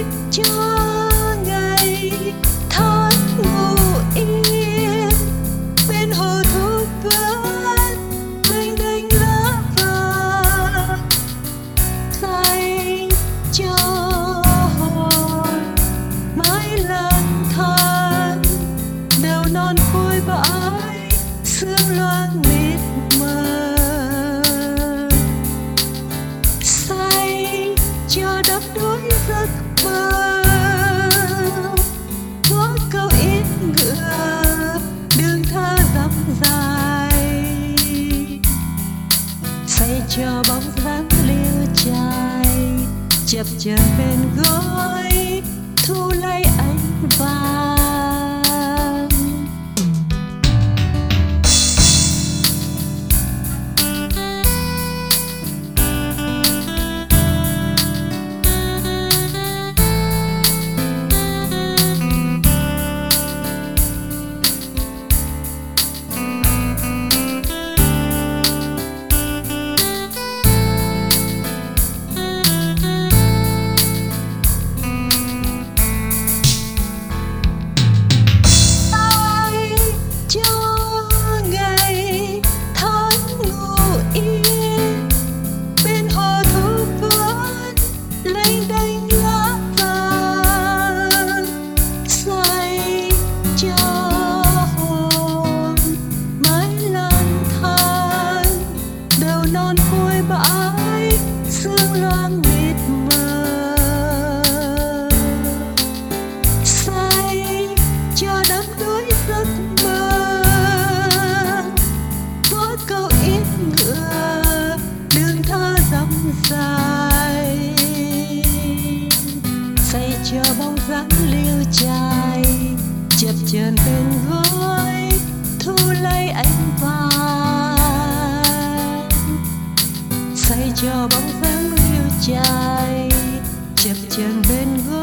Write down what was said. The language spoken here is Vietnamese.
cho ngày tháng ngủ yên bên hồ thu vớt lênh đênh lá vàng dành cho hồn mãi lang thang đều non phôi bãi sương loang mịt mờ say cho đắp đuối giấc mơ có câu ít ngựa đường tha dặm dài say cho bóng dáng liêu trai chập chờn bên gối thu lấy ánh vàng. Non phôi bãi sương loang mịt mờ say cho đắm đuối giấc mơ có câu ít ngựa đường tha dặm dài say cho bóng dáng liêu trai chập chờn bên gối thu lấy ánh vàng say cho bóng dáng liêu trai chập chờn bên gối